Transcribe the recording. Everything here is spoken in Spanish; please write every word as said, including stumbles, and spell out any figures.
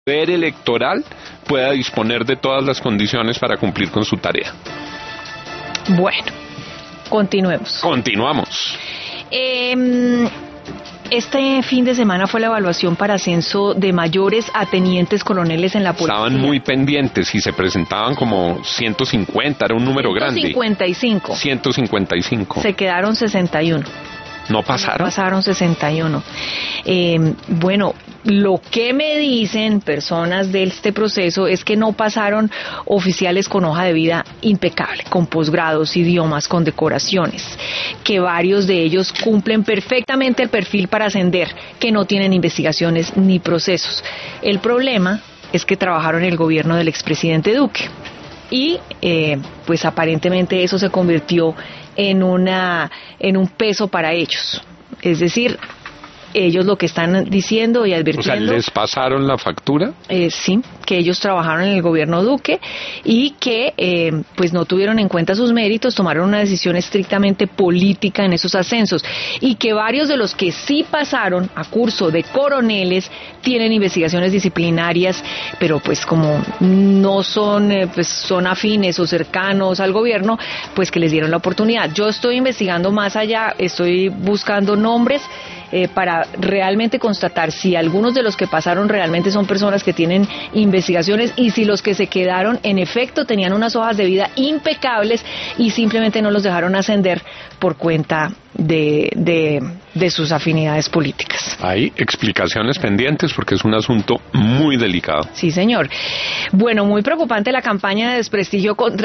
poder electoral pueda disponer de todas las condiciones para cumplir con su tarea. Bueno, continuemos. Continuamos. Eh, este fin de semana fue la evaluación para ascenso de mayores a tenientes coroneles en la policía. Estaban muy pendientes y se presentaban como ciento cincuenta, era un número grande. ciento cincuenta y cinco. ciento cincuenta y cinco. Se quedaron sesenta y uno. ¿No pasaron? No pasaron sesenta y uno. Eh, bueno, lo que me dicen personas de este proceso es que no pasaron oficiales con hoja de vida impecable, con posgrados, idiomas, con decoraciones, que varios de ellos cumplen perfectamente el perfil para ascender, que no tienen investigaciones ni procesos. El problema es que trabajaron en el gobierno del expresidente Duque. Y eh, pues aparentemente eso se convirtió en una en un peso para ellos. Es decir, ellos lo que están diciendo y advirtiendo... O sea, ¿les pasaron la factura? Eh, sí, que ellos trabajaron en el gobierno Duque y que eh, pues no tuvieron en cuenta sus méritos, tomaron una decisión estrictamente política en esos ascensos y que varios de los que sí pasaron a curso de coroneles tienen investigaciones disciplinarias, pero pues como no son eh, pues son afines o cercanos al gobierno, pues que les dieron la oportunidad. Yo estoy investigando más allá, estoy buscando nombres Eh, para realmente constatar si algunos de los que pasaron realmente son personas que tienen investigaciones y si los que se quedaron en efecto tenían unas hojas de vida impecables y simplemente no los dejaron ascender por cuenta de, de, de sus afinidades políticas. Hay explicaciones pendientes porque es un asunto muy delicado. Sí, señor. Bueno, muy preocupante la campaña de desprestigio contra